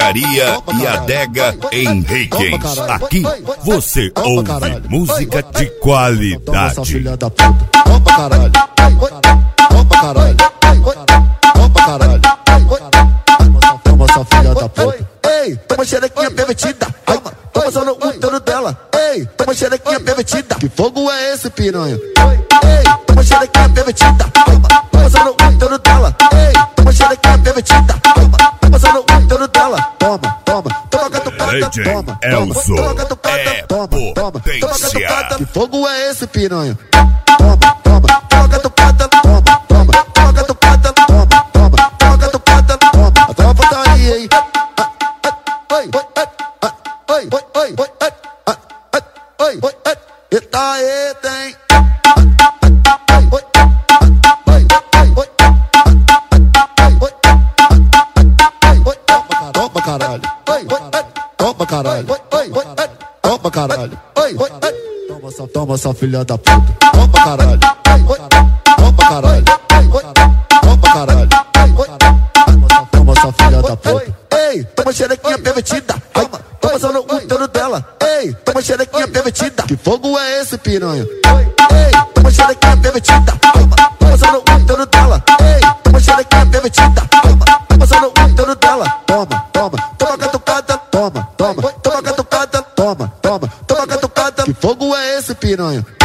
Churrascaria e Adega Henriquens. Aqui você ouve música de qualidade. Toma, filha da puta. Toma pra caralho. Toma pra caralho. Toma pra caralho. Toma essa filha da puta. Ei, toma xerequinha pervertida. Toma só no útero dela. Ei, toma xerequinha pervertida. Que fogo é esse, piranha? Ei, toma xerequinha pervertida. Toma só no útero dela. Ei, toma xerequinha pervertida. Toma só no útero dela. Toma, toma, toma catucada. Toma, Elzo toma catucada. é Toma, toma, potência. que fogo é esse, piranha? Toma, toma, toma catucada. Toma, toma, toma catucada. Toma, toma, toma catucada. Toma, até uma putaria aí. Oi, oi, oi, oi, oi, oi, eita, eita, hein? Toma caralho, toma caralho, toma caralho, toma essa filha da puta, toma caralho, toma caralho, toma caralho, toma essa filha da puta. Ei, toma xerequinha pervertida, toma só no útero dela. Ei, toma xerequinha pervertida. Que fogo é esse, piranha? Ei, toma xerequinha pervertida, toma só no útero dela. Ei, toma xerequinha pervertida, toma só no útero dela. Toma, toma, toma catucada. Toma, toma, toma catucada. Toma, toma, toma catucada. Que fogo é esse, piranha?